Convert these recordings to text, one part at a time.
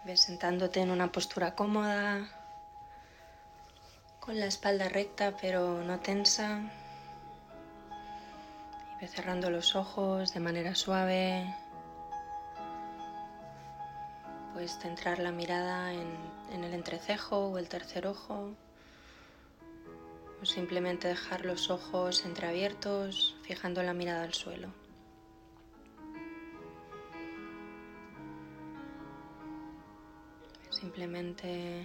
Ves sentándote en una postura cómoda, con la espalda recta pero no tensa. Y ves cerrando los ojos de manera suave. Puedes centrar la mirada en el entrecejo o el tercer ojo. O simplemente dejar los ojos entreabiertos, fijando la mirada al suelo. Simplemente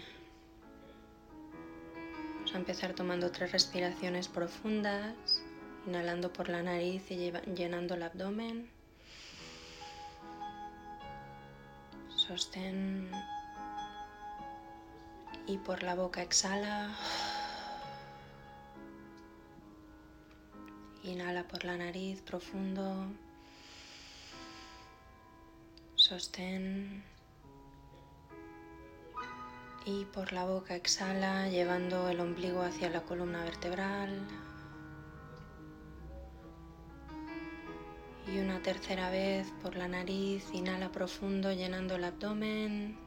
vamos a empezar tomando 3 respiraciones profundas, inhalando por la nariz y llenando el abdomen. Sostén y por la boca exhala. Inhala por la nariz profundo. Sostén. Y por la boca exhala, llevando el ombligo hacia la columna vertebral. Y una tercera vez por la nariz, inhala profundo, llenando el abdomen.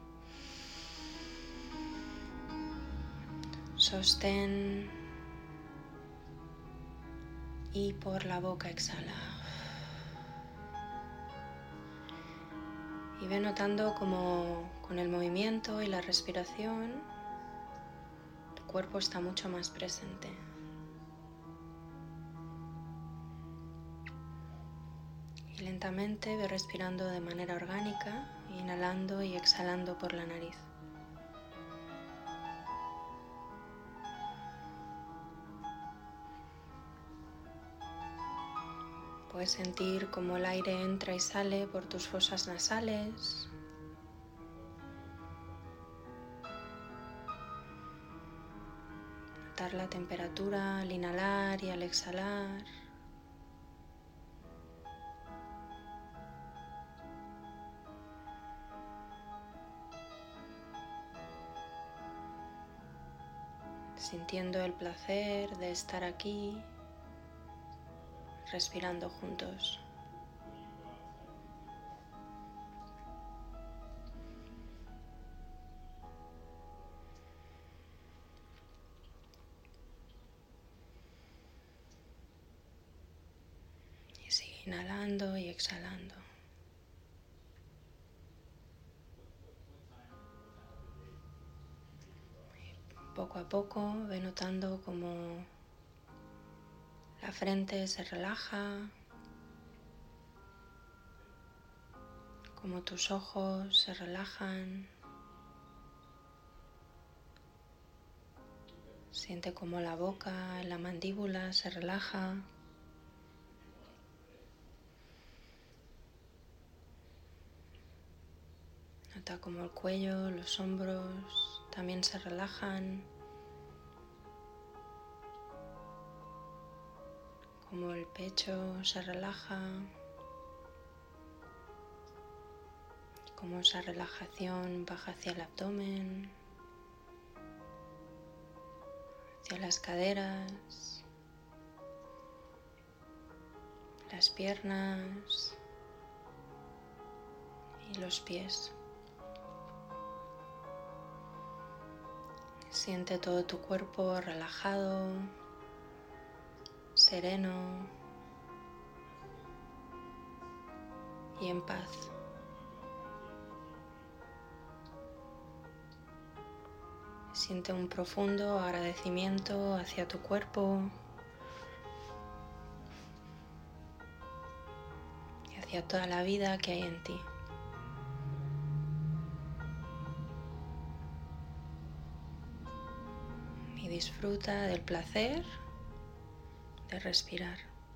Sostén. Y por la boca exhala. Y ve notando como con el movimiento y la respiración, tu cuerpo está mucho más presente. Y lentamente ve respirando de manera orgánica, inhalando y exhalando por la nariz. Puedes sentir cómo el aire entra y sale por tus fosas nasales. Notar la temperatura al inhalar y al exhalar. Sintiendo el placer de estar aquí, respirando juntos. Y sigue inhalando y exhalando. Poco a poco ve notando cómo la frente se relaja, cómo tus ojos se relajan. Siente cómo la boca, la mandíbula se relaja. Nota cómo el cuello, los hombros también se relajan. Como el pecho se relaja, como esa relajación baja hacia el abdomen, hacia las caderas, las piernas y los pies. Siente todo tu cuerpo relajado, sereno y en paz. Siente un profundo agradecimiento hacia tu cuerpo y hacia toda la vida que hay en ti. Y disfruta del placer de respirar.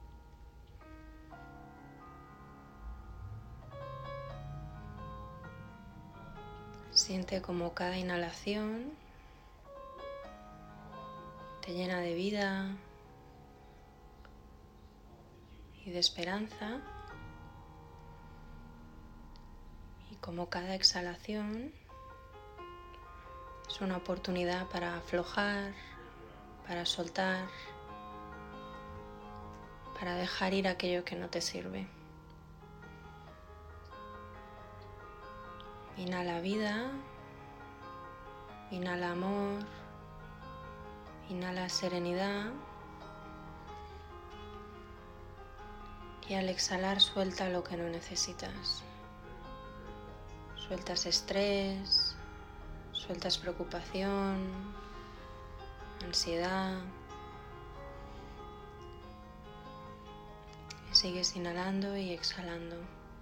Siente como cada inhalación te llena de vida y de esperanza, y como cada exhalación es una oportunidad para aflojar, para soltar, para dejar ir aquello que no te sirve. Inhala vida, inhala amor, inhala serenidad y al exhalar suelta lo que no necesitas. Sueltas estrés, sueltas preocupación, ansiedad y sigues inhalando y exhalando.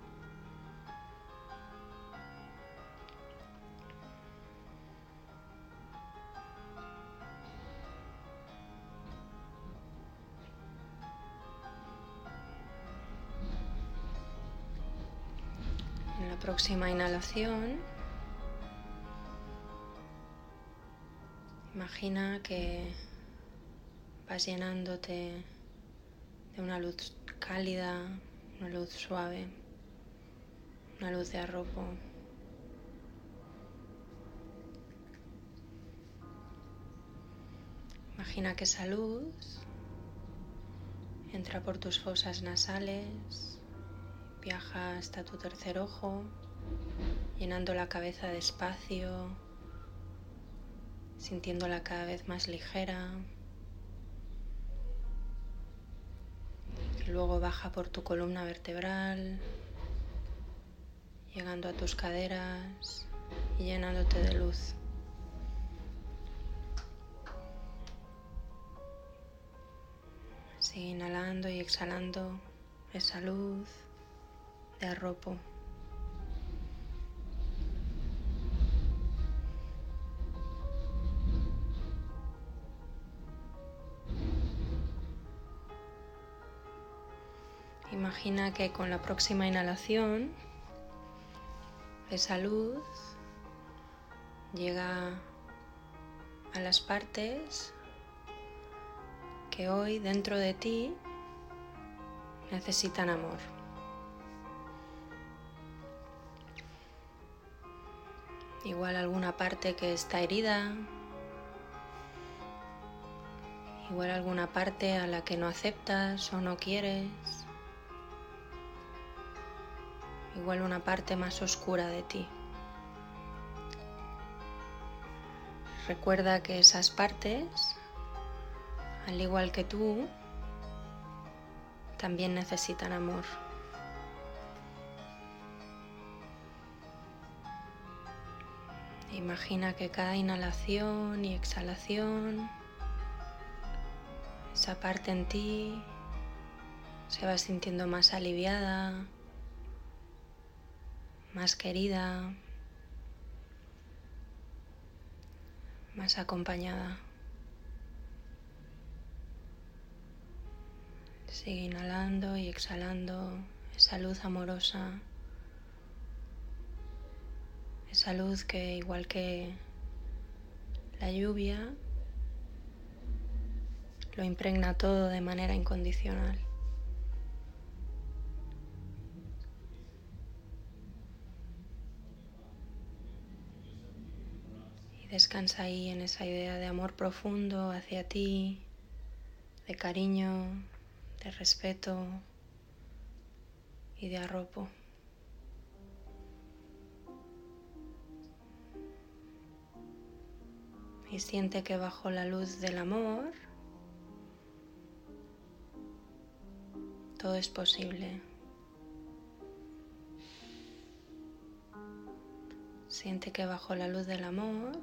En la próxima inhalación, imagina que vas llenándote de una luz cálida, una luz suave, una luz de arropo. Imagina que esa luz entra por tus fosas nasales, viaja hasta tu tercer ojo, llenando la cabeza de espacio, sintiéndola cada vez más ligera. Y luego baja por tu columna vertebral, llegando a tus caderas y llenándote de luz. Sigue inhalando y exhalando esa luz de arropo. Imagina que con la próxima inhalación esa luz llega a las partes que hoy dentro de ti necesitan amor. Igual alguna parte que está herida, igual alguna parte a la que no aceptas o no quieres, igual una parte más oscura de ti. Recuerda que esas partes, al igual que tú, también necesitan amor. Imagina que cada inhalación y exhalación, esa parte en ti se va sintiendo más aliviada, más querida, más acompañada. Sigue inhalando y exhalando esa luz amorosa, esa luz que igual que la lluvia lo impregna todo de manera incondicional. Y descansa ahí en esa idea de amor profundo hacia ti, de cariño, de respeto y de arropo. Y siente que bajo la luz del amor todo es posible. Siente que bajo la luz del amor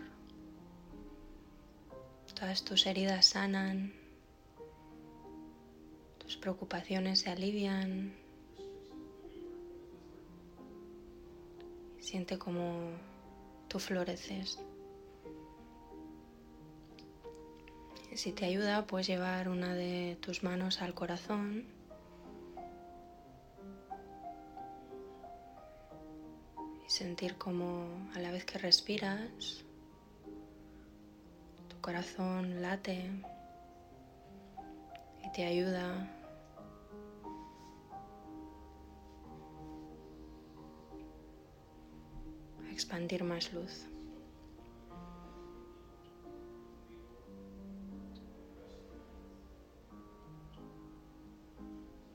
todas tus heridas sanan, tus preocupaciones se alivian. Siente como tú floreces. Y si te ayuda, puedes llevar una de tus manos al corazón y sentir como a la vez que respiras, tu corazón late y te ayuda a expandir más luz.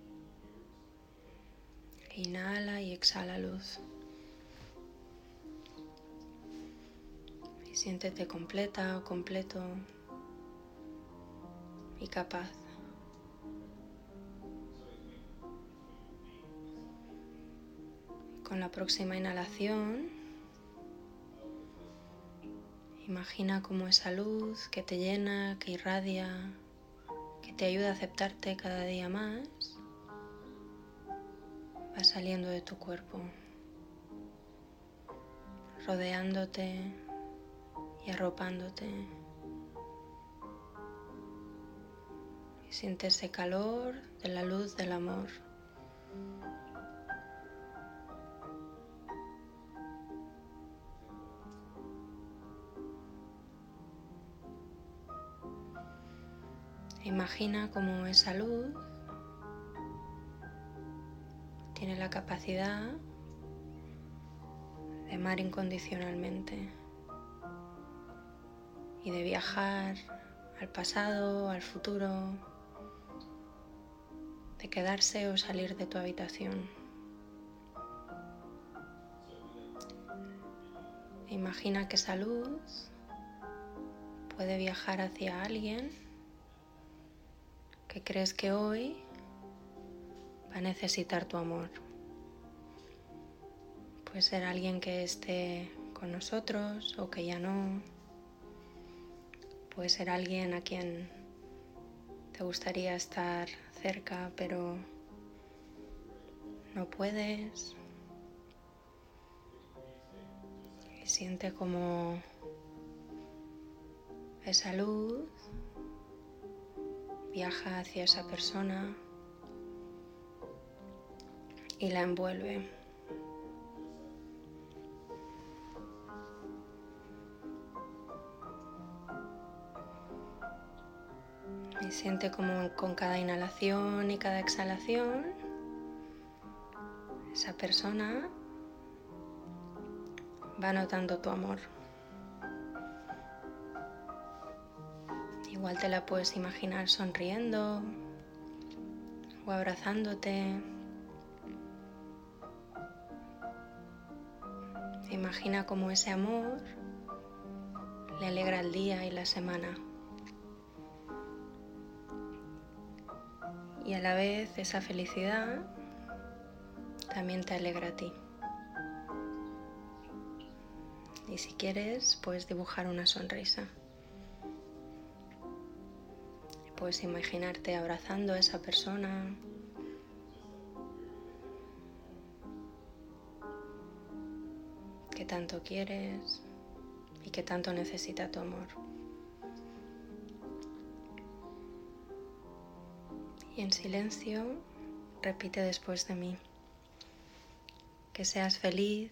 Inhala y exhala luz. y siéntete completa o completo y capaz. Con la próxima inhalación, imagina cómo esa luz que te llena, que irradia, que te ayuda a aceptarte cada día más, va saliendo de tu cuerpo, rodeándote y arropándote. Y siente ese calor de la luz del amor. Imagina cómo esa luz tiene la capacidad de amar incondicionalmente y de viajar al pasado, al futuro, de quedarse o salir de tu habitación. Imagina que esa luz puede viajar hacia alguien que crees que hoy va a necesitar tu amor. Puede ser alguien que esté con nosotros o que ya no. Puede ser alguien a quien te gustaría estar cerca, pero no puedes. Y siente como esa luz viaja hacia esa persona y la envuelve. Y siente como con cada inhalación y cada exhalación esa persona va notando tu amor. Igual te la puedes imaginar sonriendo o abrazándote. Imagina cómo ese amor le alegra el día y la semana. Y a la vez esa felicidad también te alegra a ti. Y si quieres, puedes dibujar una sonrisa. Puedes imaginarte abrazando a esa persona. Que tanto quieres y que tanto necesita tu amor. Y en silencio, repite después de mí. Que seas feliz,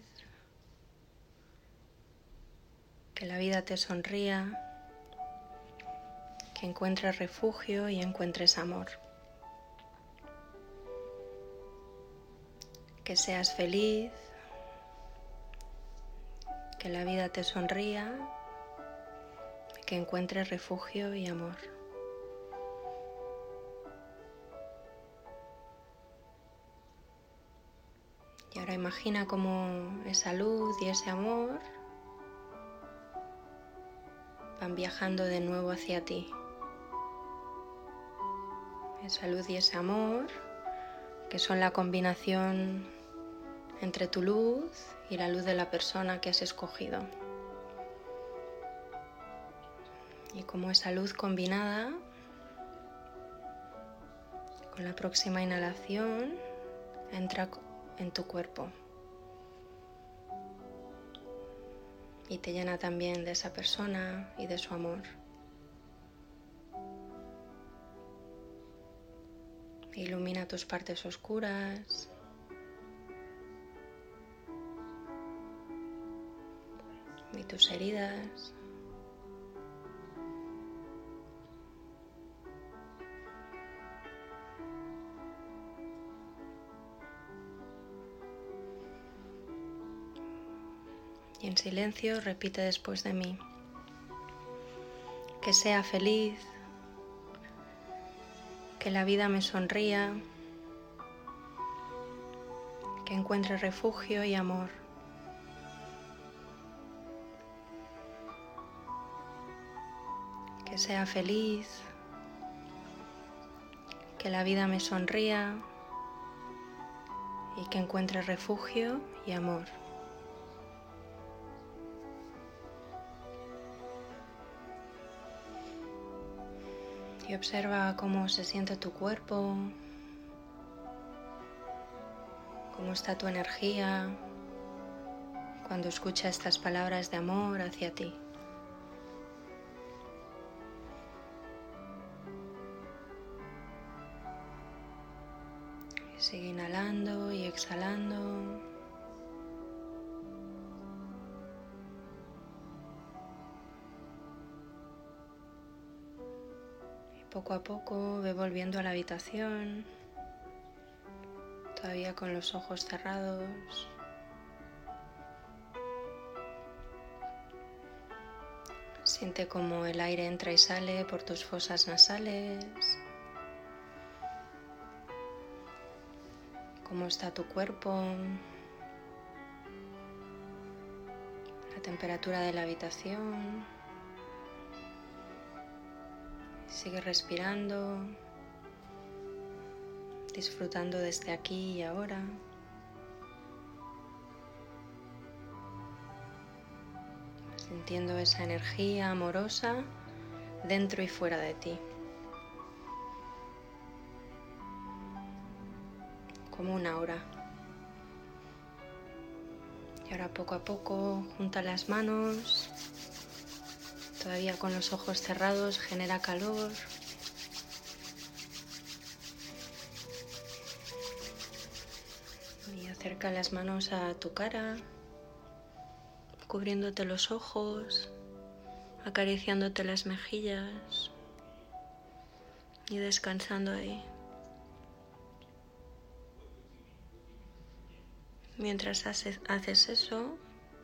que la vida te sonría, que encuentres refugio y encuentres amor. Que seas feliz, que la vida te sonría, que encuentres refugio y amor. Y ahora imagina cómo esa luz y ese amor van viajando de nuevo hacia ti. Esa luz y ese amor, que son la combinación entre tu luz y la luz de la persona que has escogido. Y como esa luz combinada, con la próxima inhalación, entra en tu cuerpo y te llena también de esa persona y de su amor. Ilumina tus partes oscuras. Y tus heridas. Y en silencio repite después de mí. Que sea feliz, que la vida me sonría, que encuentre refugio y amor. que sea feliz, que la vida me sonría y que encuentre refugio y amor. Y observa cómo se siente tu cuerpo, cómo está tu energía cuando escucha estas palabras de amor hacia ti. Sigue inhalando y exhalando. Y poco a poco ve volviendo a la habitación, todavía con los ojos cerrados. Siente cómo el aire entra y sale por tus fosas nasales. Cómo está tu cuerpo. La temperatura de la habitación. Sigue respirando. Disfrutando desde aquí y ahora. Sintiendo esa energía amorosa dentro y fuera de ti. Como una aura. Y ahora poco a poco junta las manos. Todavía con los ojos cerrados genera calor. Y acerca las manos a tu cara, cubriéndote los ojos, acariciándote las mejillas y descansando ahí. Mientras haces eso,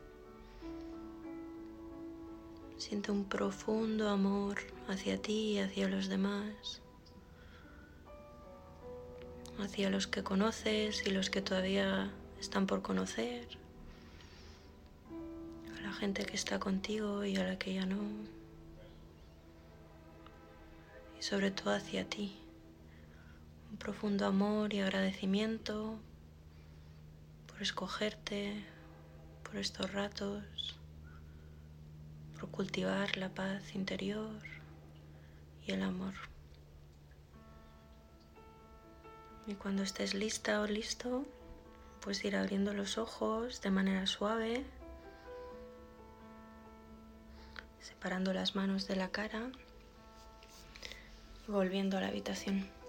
siente un profundo amor hacia ti y hacia los demás, hacia los que conoces y los que todavía están por conocer, a la gente que está contigo y a la que ya no, y sobre todo hacia ti. Un profundo amor y agradecimiento por escogerte, por estos ratos, por cultivar la paz interior y el amor. Y cuando estés lista o listo, puedes ir abriendo los ojos de manera suave, separando las manos de la cara y volviendo a la habitación.